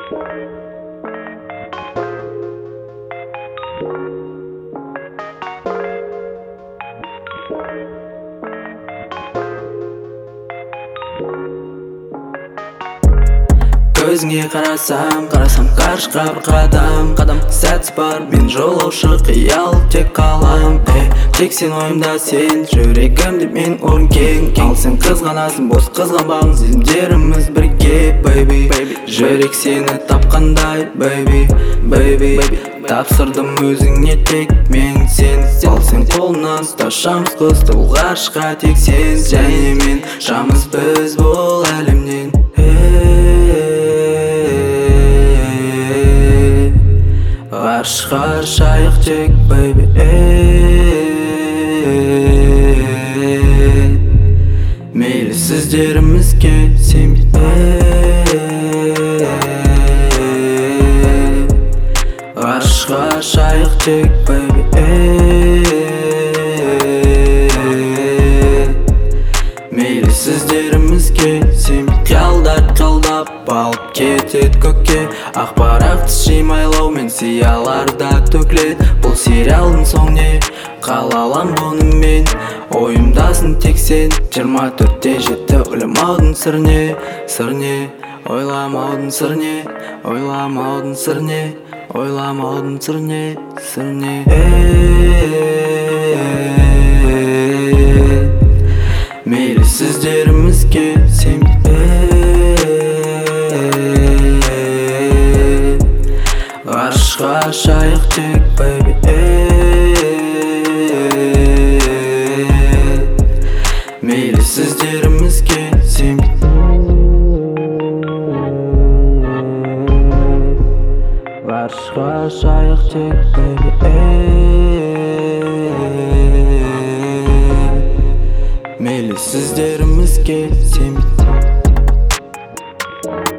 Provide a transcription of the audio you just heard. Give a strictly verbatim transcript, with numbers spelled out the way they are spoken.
Көзіңе қарасам, қарасам қаршыға бір қадам Қадам сәтсіз бар, мен жолаушы қиял тек қалам э, Тек сен ойымда сен, жүрегімде мен орын кең Ал сен қызғанасың, бос қызғанбағың сезімдеріміз бірге Baby, жүрек сені тапқандай Baby, baby, тапсырдым өзіңе тек мен сен Ал сен қолынан ұсташамыз қызды бұл ғарышқа тек сен Және мен жамыз біз бұл әлемнен Ғарышқа шайық тек, baby, мейлі сөздерімізге сенбе Ғарышқа шайық тек, baby, мейлі сөздерімізге сенбе Қиялдар қалдап алып кетет көкке Ақпарақты шимайлаумен сияларда төклет Бұл сериалдың соң не қалалам бұнымен Ойымдасын тек сен жиырма төртте жеті ойламаудың сыр не Сыр не ойламаудың сыр не Ойламаудың сыр не Ойламаудың сыр не Сыр не Мейлі сөздерімізге сенбе Ғарышқа шайық тек, baby, мейлі сөздерімізге сенбе Ғарышқа шайық тек, baby, мейлі сөздерімізге сенбе